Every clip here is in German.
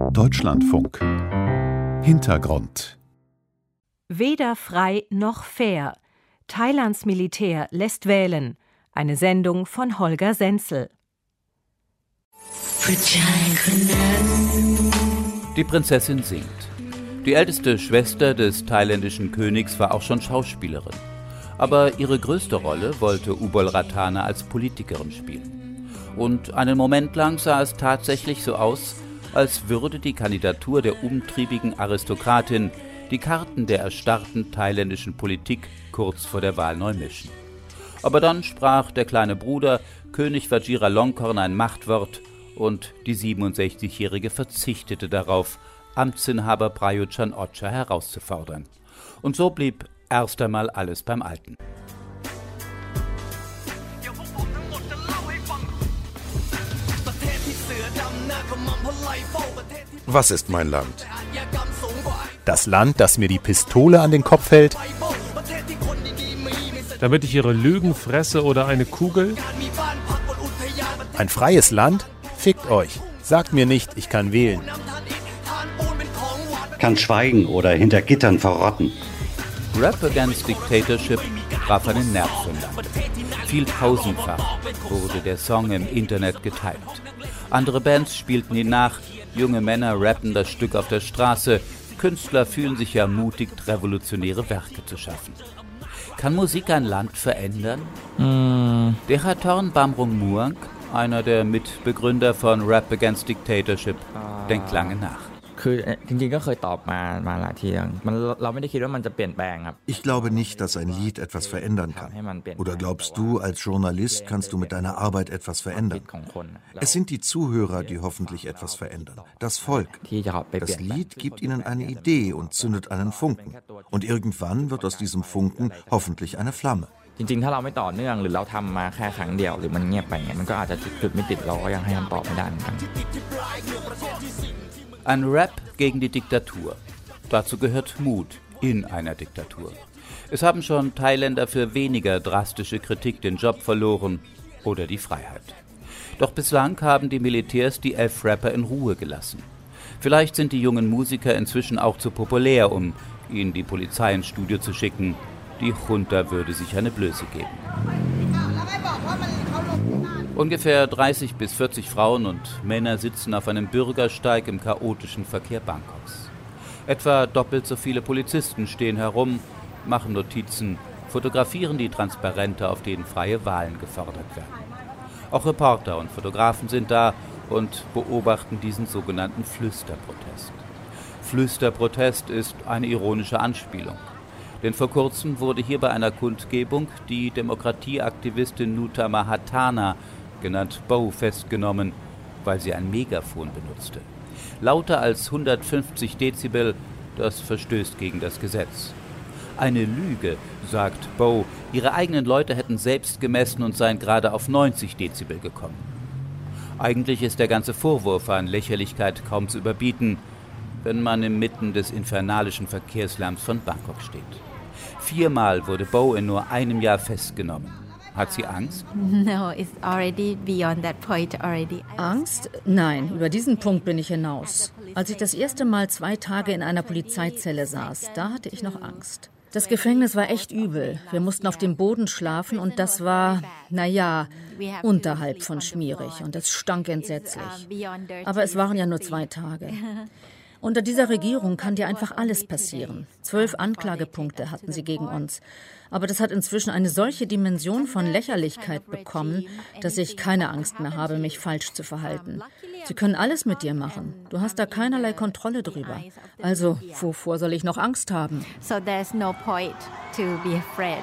Deutschlandfunk. Hintergrund. Weder frei noch fair. Thailands Militär lässt wählen. Eine Sendung von Holger Senzel. Die Prinzessin singt. Die älteste Schwester des thailändischen Königs war auch schon Schauspielerin. Aber ihre größte Rolle wollte Ubol Ratana als Politikerin spielen. Und einen Moment lang sah es tatsächlich so aus, als würde die Kandidatur der umtriebigen Aristokratin die Karten der erstarrten thailändischen Politik kurz vor der Wahl neu mischen. Aber dann sprach der kleine Bruder, König Vajiralongkorn, ein Machtwort und die 67-Jährige verzichtete darauf, Amtsinhaber Prayut Chan-ocha herauszufordern. Und so blieb erst einmal alles beim Alten. Was ist mein Land? Das Land, das mir die Pistole an den Kopf hält? Damit ich ihre Lügen fresse oder eine Kugel? Ein freies Land? Fickt euch. Sagt mir nicht, ich kann wählen. Kann schweigen oder hinter Gittern verrotten. Rap Against Dictatorship traf einen Nerv im Land. Viel tausendfach wurde der Song im Internet geteilt. Andere Bands spielten ihn nach, junge Männer rappen das Stück auf der Straße, Künstler fühlen sich ermutigt, revolutionäre Werke zu schaffen. Kann Musik ein Land verändern? Dechatorn Bamrung Muang, einer der Mitbegründer von Rap Against Dictatorship, denkt lange nach. Ich glaube nicht, dass ein Lied etwas verändern kann. Oder glaubst du, als Journalist kannst du mit deiner Arbeit etwas verändern? Es sind die Zuhörer, die hoffentlich etwas verändern. Das Volk. Das Lied gibt ihnen eine Idee und zündet einen Funken. Und irgendwann wird aus diesem Funken hoffentlich eine Flamme. Ein Rap gegen die Diktatur. Dazu gehört Mut in einer Diktatur. Es haben schon Thailänder für weniger drastische Kritik den Job verloren oder die Freiheit. Doch bislang haben die Militärs die 11 Rapper in Ruhe gelassen. Vielleicht sind die jungen Musiker inzwischen auch zu populär, um ihnen die Polizei ins Studio zu schicken. Die Junta würde sich eine Blöße geben. Ungefähr 30 bis 40 Frauen und Männer sitzen auf einem Bürgersteig im chaotischen Verkehr Bangkoks. Etwa doppelt so viele Polizisten stehen herum, machen Notizen, fotografieren die Transparente, auf denen freie Wahlen gefordert werden. Auch Reporter und Fotografen sind da und beobachten diesen sogenannten Flüsterprotest. Flüsterprotest ist eine ironische Anspielung. Denn vor kurzem wurde hier bei einer Kundgebung die Demokratieaktivistin Nuta Mahatana, genannt Bo, festgenommen, weil sie ein Megafon benutzte. Lauter als 150 Dezibel, das verstößt gegen das Gesetz. Eine Lüge, sagt Bo, ihre eigenen Leute hätten selbst gemessen und seien gerade auf 90 Dezibel gekommen. Eigentlich ist der ganze Vorwurf an Lächerlichkeit kaum zu überbieten, wenn man inmitten des infernalischen Verkehrslärms von Bangkok steht. 4-mal wurde Bo in nur einem Jahr festgenommen. Hat sie Angst? No, it's already beyond that point already. Angst? Nein, über diesen Punkt bin ich hinaus. Als ich das erste Mal 2 Tage in einer Polizeizelle saß, da hatte ich noch Angst. Das Gefängnis war echt übel. Wir mussten auf dem Boden schlafen und das war, unterhalb von schmierig und es stank entsetzlich. Aber es waren ja nur 2 Tage. Unter dieser Regierung kann dir einfach alles passieren. 12 Anklagepunkte hatten sie gegen uns. Aber das hat inzwischen eine solche Dimension von Lächerlichkeit bekommen, dass ich keine Angst mehr habe, mich falsch zu verhalten. Sie können alles mit dir machen. Du hast da keinerlei Kontrolle drüber. Also, wovor soll ich noch Angst haben? So there's no point to be afraid.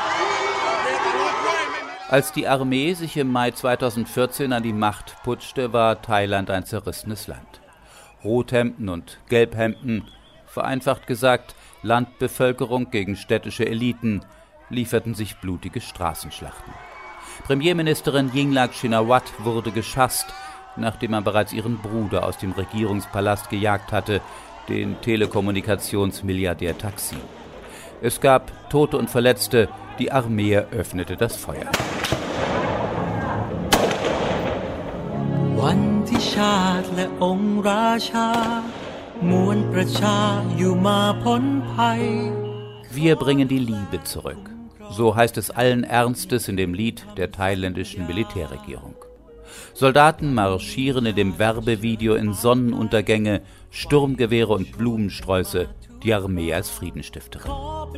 Als die Armee sich im Mai 2014 an die Macht putschte, war Thailand ein zerrissenes Land. Rothemden und Gelbhemden, vereinfacht gesagt, Landbevölkerung gegen städtische Eliten, lieferten sich blutige Straßenschlachten. Premierministerin Yingluck Shinawatra wurde geschasst, nachdem man bereits ihren Bruder aus dem Regierungspalast gejagt hatte, den Telekommunikationsmilliardär Thaksin. Es gab Tote und Verletzte, die Armee eröffnete das Feuer. Wir bringen die Liebe zurück. So heißt es allen Ernstes in dem Lied der thailändischen Militärregierung. Soldaten marschieren in dem Werbevideo in Sonnenuntergänge, Sturmgewehre und Blumensträuße, die Armee als Friedensstifterin.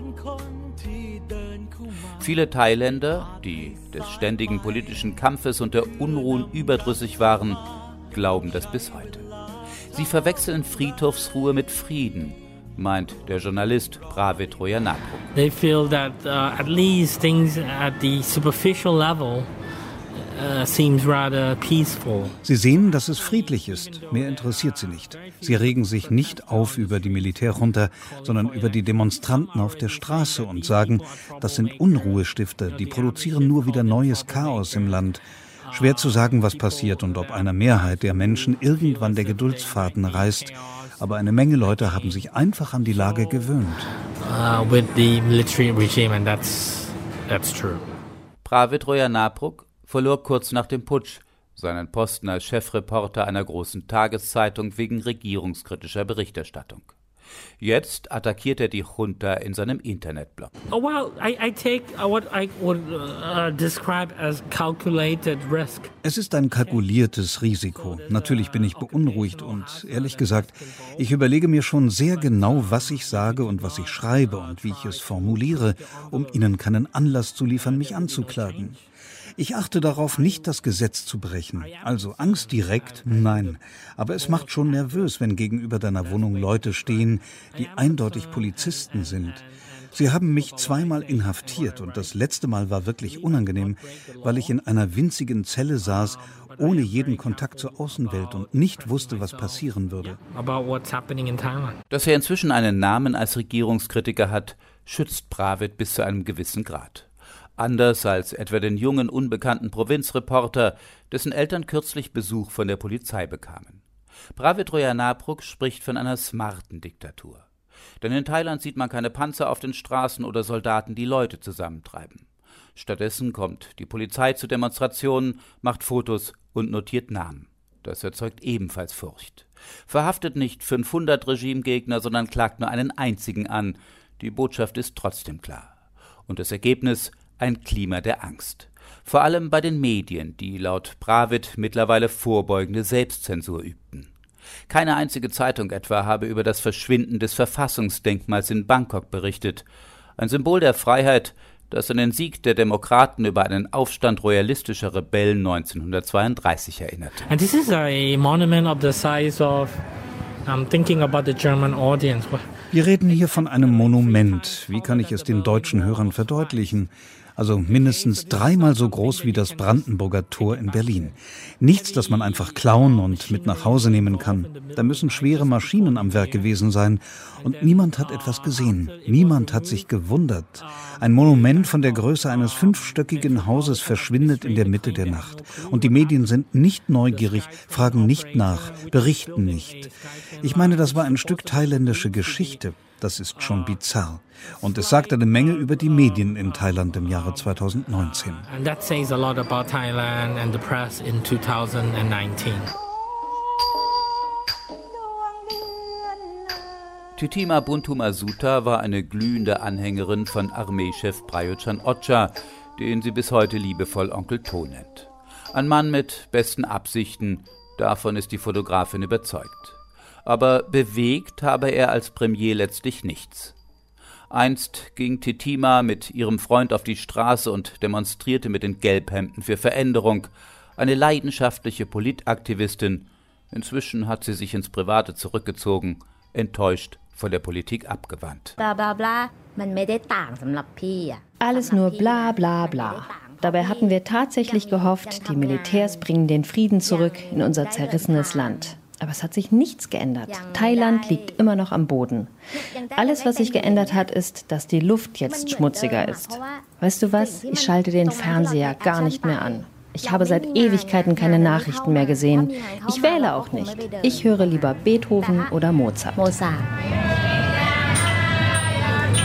Viele Thailänder, die des ständigen politischen Kampfes und der Unruhen überdrüssig waren, glauben das bis heute. Sie verwechseln Friedhofsruhe mit Frieden, meint der Journalist Pravit Royanapruk. They feel that at least things at the superficial level seems rather peaceful. Sie sehen, dass es friedlich ist. Mehr interessiert sie nicht. Sie regen sich nicht auf über die Militärjunta, sondern über die Demonstranten auf der Straße und sagen, das sind Unruhestifter, die produzieren nur wieder neues Chaos im Land. Schwer zu sagen, was passiert und ob einer Mehrheit der Menschen irgendwann der Geduldsfaden reißt. Aber eine Menge Leute haben sich einfach an die Lage gewöhnt. With the military regime, and that's true. Pravit Royanapruk verlor kurz nach dem Putsch seinen Posten als Chefreporter einer großen Tageszeitung wegen regierungskritischer Berichterstattung. Jetzt attackiert er die Junta in seinem Internetblog. Oh well, I take what I would describe as calculated risk. Es ist ein kalkuliertes Risiko. Natürlich bin ich beunruhigt und ehrlich gesagt, ich überlege mir schon sehr genau, was ich sage und was ich schreibe und wie ich es formuliere, um Ihnen keinen Anlass zu liefern, mich anzuklagen. Ich achte darauf, nicht das Gesetz zu brechen. Also Angst direkt, nein. Aber es macht schon nervös, wenn gegenüber deiner Wohnung Leute stehen, die eindeutig Polizisten sind. Sie haben mich 2-mal inhaftiert und das letzte Mal war wirklich unangenehm, weil ich in einer winzigen Zelle saß, ohne jeden Kontakt zur Außenwelt und nicht wusste, was passieren würde. Dass er inzwischen einen Namen als Regierungskritiker hat, schützt Pravit bis zu einem gewissen Grad. Anders als etwa den jungen, unbekannten Provinzreporter, dessen Eltern kürzlich Besuch von der Polizei bekamen. Pravit Royanapruk spricht von einer smarten Diktatur. Denn in Thailand sieht man keine Panzer auf den Straßen oder Soldaten, die Leute zusammentreiben. Stattdessen kommt die Polizei zu Demonstrationen, macht Fotos und notiert Namen. Das erzeugt ebenfalls Furcht. Verhaftet nicht 500 Regimegegner, sondern klagt nur einen einzigen an. Die Botschaft ist trotzdem klar. Und das Ergebnis: ein Klima der Angst. Vor allem bei den Medien, die laut Pravit mittlerweile vorbeugende Selbstzensur übten. Keine einzige Zeitung etwa habe über das Verschwinden des Verfassungsdenkmals in Bangkok berichtet. Ein Symbol der Freiheit, das an den Sieg der Demokraten über einen Aufstand royalistischer Rebellen 1932 erinnerte. And this is a monument of the size of thinking about the German audience. Wir reden hier von einem Monument. Wie kann ich es den deutschen Hörern verdeutlichen? Also mindestens 3-mal so groß wie das Brandenburger Tor in Berlin. Nichts, das man einfach klauen und mit nach Hause nehmen kann. Da müssen schwere Maschinen am Werk gewesen sein. Und niemand hat etwas gesehen. Niemand hat sich gewundert. Ein Monument von der Größe eines 5-stöckigen Hauses verschwindet in der Mitte der Nacht. Und die Medien sind nicht neugierig, fragen nicht nach, berichten nicht. Ich meine, das war ein Stück thailändische Geschichte. Das ist schon bizarr. Und es sagt eine Menge über die Medien in Thailand im Jahre 2019. And that says a lot about Thailand and the press in 2019. Titima Buntumasuta war eine glühende Anhängerin von Armeechef Prayut Chan-o-cha, den sie bis heute liebevoll Onkel To nennt. Ein Mann mit besten Absichten, davon ist die Fotografin überzeugt. Aber bewegt habe er als Premier letztlich nichts. Einst ging Titima mit ihrem Freund auf die Straße und demonstrierte mit den Gelbhemden für Veränderung. Eine leidenschaftliche Politaktivistin. Inzwischen hat sie sich ins Private zurückgezogen, enttäuscht von der Politik abgewandt. Alles nur bla bla bla. Dabei hatten wir tatsächlich gehofft, die Militärs bringen den Frieden zurück in unser zerrissenes Land. Aber es hat sich nichts geändert. Thailand liegt immer noch am Boden. Alles, was sich geändert hat, ist, dass die Luft jetzt schmutziger ist. Weißt du was? Ich schalte den Fernseher gar nicht mehr an. Ich habe seit Ewigkeiten keine Nachrichten mehr gesehen. Ich wähle auch nicht. Ich höre lieber Beethoven oder Mozart.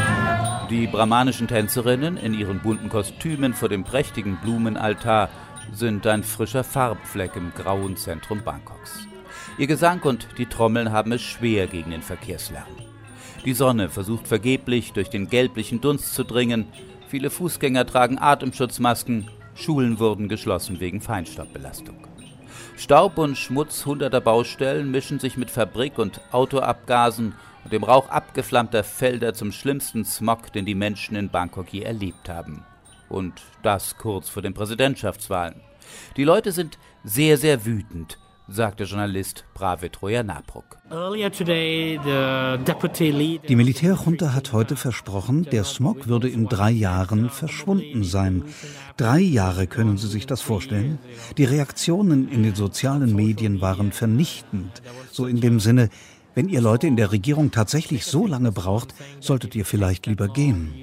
Die brahmanischen Tänzerinnen in ihren bunten Kostümen vor dem prächtigen Blumenaltar sind ein frischer Farbfleck im grauen Zentrum Bangkoks. Ihr Gesang und die Trommeln haben es schwer gegen den Verkehrslärm. Die Sonne versucht vergeblich, durch den gelblichen Dunst zu dringen. Viele Fußgänger tragen Atemschutzmasken. Schulen wurden geschlossen wegen Feinstaubbelastung. Staub und Schmutz hunderter Baustellen mischen sich mit Fabrik- und Autoabgasen und dem Rauch abgeflammter Felder zum schlimmsten Smog, den die Menschen in Bangkok je erlebt haben. Und das kurz vor den Präsidentschaftswahlen. Die Leute sind sehr, sehr wütend, sagt der Journalist Pravit Royanapruk. Die Militärjunta hat heute versprochen, der Smog würde in 3 Jahren verschwunden sein. 3 Jahre, können Sie sich das vorstellen? Die Reaktionen in den sozialen Medien waren vernichtend. So in dem Sinne, wenn ihr Leute in der Regierung tatsächlich so lange braucht, solltet ihr vielleicht lieber gehen.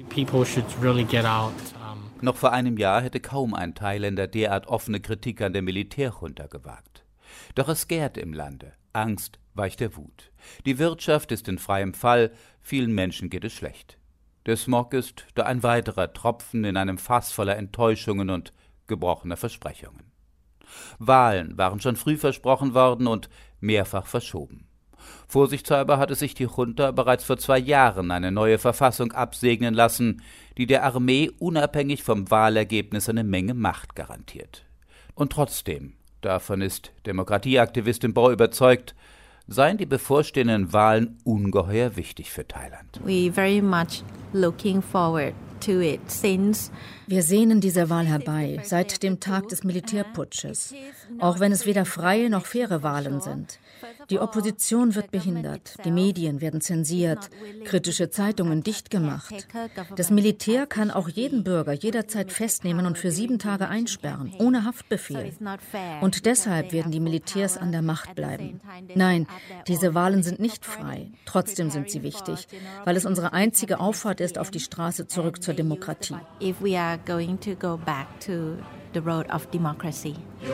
Noch vor einem Jahr hätte kaum ein Thailänder derart offene Kritik an der Militärjunta gewagt. Doch es gärt im Lande. Angst weicht der Wut. Die Wirtschaft ist in freiem Fall, vielen Menschen geht es schlecht. Der Smog ist da ein weiterer Tropfen in einem Fass voller Enttäuschungen und gebrochener Versprechungen. Wahlen waren schon früh versprochen worden und mehrfach verschoben. Vorsichtshalber hatte sich die Junta bereits vor 2 Jahren eine neue Verfassung absegnen lassen, die der Armee unabhängig vom Wahlergebnis eine Menge Macht garantiert. Und trotzdem, davon ist Demokratieaktivistin Bo überzeugt, seien die bevorstehenden Wahlen ungeheuer wichtig für Thailand. We very much looking forward to it since wir sehnen dieser Wahl herbei, seit dem Tag des Militärputsches, auch wenn es weder freie noch faire Wahlen sind. Die Opposition wird behindert, die Medien werden zensiert, kritische Zeitungen dicht gemacht. Das Militär kann auch jeden Bürger jederzeit festnehmen und für 7 Tage einsperren, ohne Haftbefehl. Und deshalb werden die Militärs an der Macht bleiben. Nein, diese Wahlen sind nicht frei. Trotzdem sind sie wichtig, weil es unsere einzige Auffahrt ist auf die Straße zurück zur Demokratie. if we are going to go back to the road of democracy.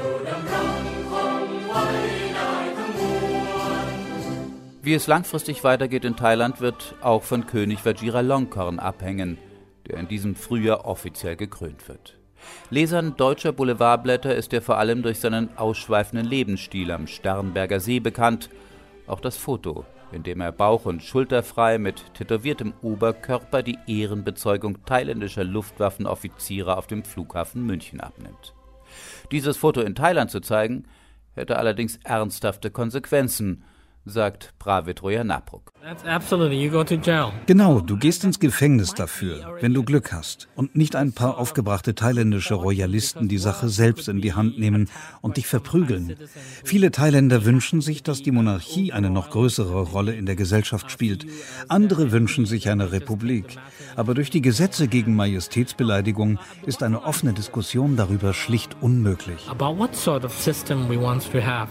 Wie es langfristig weitergeht in Thailand, wird auch von König Vajiralongkorn abhängen, der in diesem Frühjahr offiziell gekrönt wird. Lesern deutscher Boulevardblätter ist er vor allem durch seinen ausschweifenden Lebensstil am Starnberger See bekannt. Auch das Foto, in dem er bauch- und schulterfrei mit tätowiertem Oberkörper die Ehrenbezeugung thailändischer Luftwaffenoffiziere auf dem Flughafen München abnimmt. Dieses Foto in Thailand zu zeigen, hätte allerdings ernsthafte Konsequenzen, sagt Pravit Royanapruk. Genau, du gehst ins Gefängnis dafür, wenn du Glück hast und nicht ein paar aufgebrachte thailändische Royalisten die Sache selbst in die Hand nehmen und dich verprügeln. Viele Thailänder wünschen sich, dass die Monarchie eine noch größere Rolle in der Gesellschaft spielt. Andere wünschen sich eine Republik. Aber durch die Gesetze gegen Majestätsbeleidigung ist eine offene Diskussion darüber schlicht unmöglich. About what sort of system we want to have.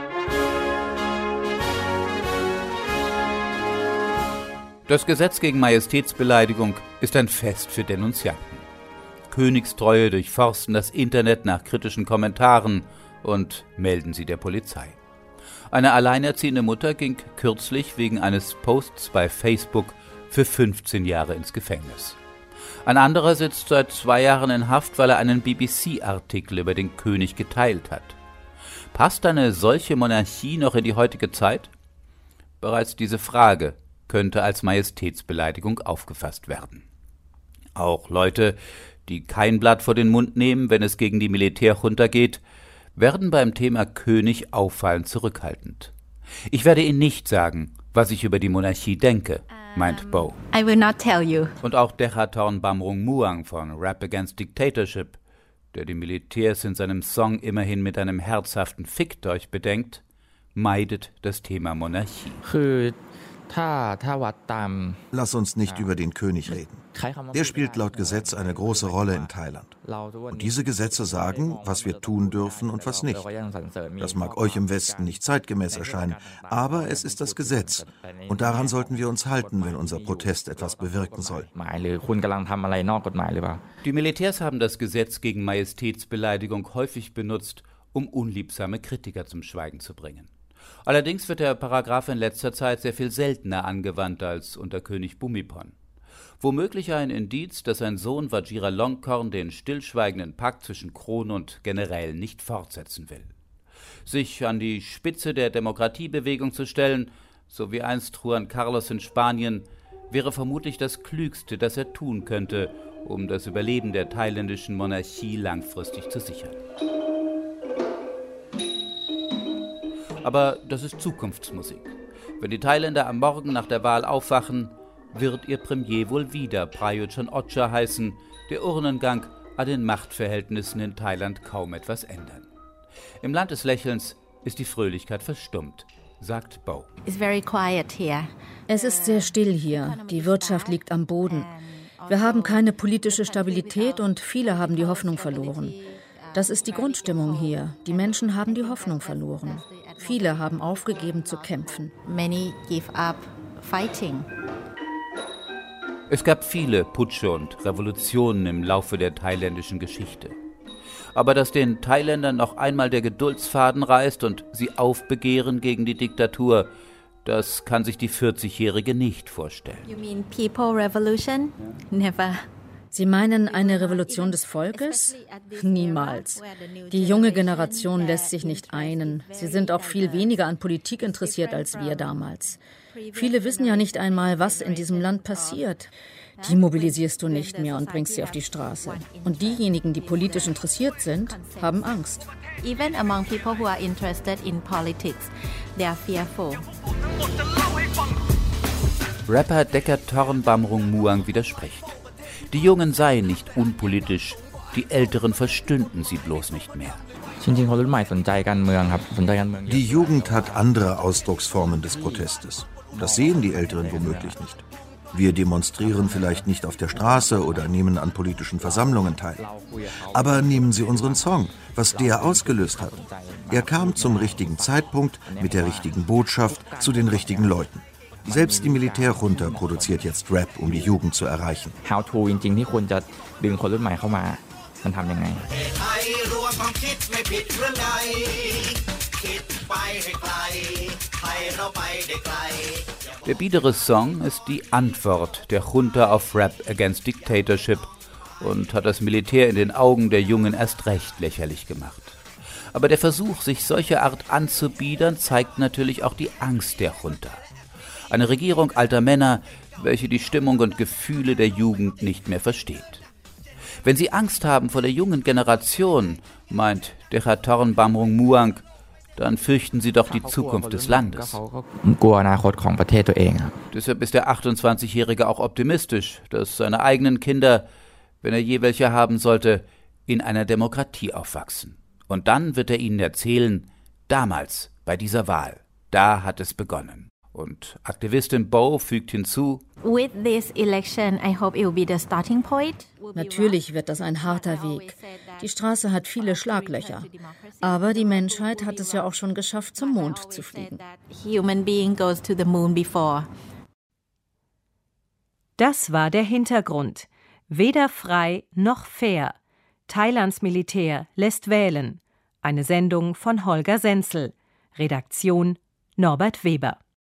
Das Gesetz gegen Majestätsbeleidigung ist ein Fest für Denunzianten. Königstreue durchforsten das Internet nach kritischen Kommentaren und melden sie der Polizei. Eine alleinerziehende Mutter ging kürzlich wegen eines Posts bei Facebook für 15 Jahre ins Gefängnis. Ein anderer sitzt seit 2 Jahren in Haft, weil er einen BBC-Artikel über den König geteilt hat. Passt eine solche Monarchie noch in die heutige Zeit? Bereits diese Frage könnte als Majestätsbeleidigung aufgefasst werden. Auch Leute, die kein Blatt vor den Mund nehmen, wenn es gegen die Militärjunta geht, werden beim Thema König auffallend zurückhaltend. Ich werde Ihnen nicht sagen, was ich über die Monarchie denke, meint Bo. I will not tell you. Und auch Dechatorn Bamrung Muang von Rap Against Dictatorship, der die Militärs in seinem Song immerhin mit einem herzhaften Fickt euch bedenkt, meidet das Thema Monarchie. Lass uns nicht über den König reden. Der spielt laut Gesetz eine große Rolle in Thailand. Und diese Gesetze sagen, was wir tun dürfen und was nicht. Das mag euch im Westen nicht zeitgemäß erscheinen, aber es ist das Gesetz. Und daran sollten wir uns halten, wenn unser Protest etwas bewirken soll. Die Militärs haben das Gesetz gegen Majestätsbeleidigung häufig benutzt, um unliebsame Kritiker zum Schweigen zu bringen. Allerdings wird der Paragraph in letzter Zeit sehr viel seltener angewandt als unter König Bhumibol. Womöglich ein Indiz, dass sein Sohn Vajiralongkorn den stillschweigenden Pakt zwischen Krone und Generälen nicht fortsetzen will. Sich an die Spitze der Demokratiebewegung zu stellen, so wie einst Juan Carlos in Spanien, wäre vermutlich das Klügste, das er tun könnte, um das Überleben der thailändischen Monarchie langfristig zu sichern. Aber das ist Zukunftsmusik. Wenn die Thailänder am Morgen nach der Wahl aufwachen, wird ihr Premier wohl wieder Prayut Chan-o-cha heißen, der Urnengang an den Machtverhältnissen in Thailand kaum etwas ändern. Im Land des Lächelns ist die Fröhlichkeit verstummt, sagt Bow. Es ist sehr still hier. Die Wirtschaft liegt am Boden. Wir haben keine politische Stabilität und viele haben die Hoffnung verloren. Das ist die Grundstimmung hier. Die Menschen haben die Hoffnung verloren. Viele haben aufgegeben zu kämpfen. Many give up fighting. Es gab viele Putsche und Revolutionen im Laufe der thailändischen Geschichte. Aber dass den Thailändern noch einmal der Geduldsfaden reißt und sie aufbegehren gegen die Diktatur, das kann sich die 40-Jährige nicht vorstellen. You mean people revolution? Never. Sie meinen eine Revolution des Volkes? Niemals. Die junge Generation lässt sich nicht einen. Sie sind auch viel weniger an Politik interessiert als wir damals. Viele wissen ja nicht einmal, was in diesem Land passiert. Die mobilisierst du nicht mehr und bringst sie auf die Straße. Und diejenigen, die politisch interessiert sind, haben Angst. Even among people who are interested in politics, they are fearful. Rapper Dekker Thornbamrung Muang widerspricht. Die Jungen seien nicht unpolitisch, die Älteren verstünden sie bloß nicht mehr. Die Jugend hat andere Ausdrucksformen des Protestes. Das sehen die Älteren womöglich nicht. Wir demonstrieren vielleicht nicht auf der Straße oder nehmen an politischen Versammlungen teil. Aber nehmen Sie unseren Song, was der ausgelöst hat. Er kam zum richtigen Zeitpunkt, mit der richtigen Botschaft, zu den richtigen Leuten. Selbst die Militärjunta produziert jetzt Rap, um die Jugend zu erreichen. Der biedere Song ist die Antwort der Junta auf Rap Against Dictatorship und hat das Militär in den Augen der Jungen erst recht lächerlich gemacht. Aber der Versuch, sich solcher Art anzubiedern, zeigt natürlich auch die Angst der Junta. Eine Regierung alter Männer, welche die Stimmung und Gefühle der Jugend nicht mehr versteht. Wenn sie Angst haben vor der jungen Generation, meint Dekker Thornbamrung Muang, dann fürchten sie doch die Zukunft des Landes. Deshalb ist der 28-Jährige auch optimistisch, dass seine eigenen Kinder, wenn er je welche haben sollte, in einer Demokratie aufwachsen. Und dann wird er ihnen erzählen, damals, bei dieser Wahl, da hat es begonnen. Und Aktivistin Bow fügt hinzu: With this election, I hope it will be the starting point. Natürlich wird das ein harter Weg. Die Straße hat viele Schlaglöcher. Aber die Menschheit hat es ja auch schon geschafft, zum Mond zu fliegen. Human being goes to the moon before. Das war der Hintergrund. Weder frei noch fair. Thailands Militär lässt wählen. Eine Sendung von Holger Senzel. Redaktion Norbert Weber.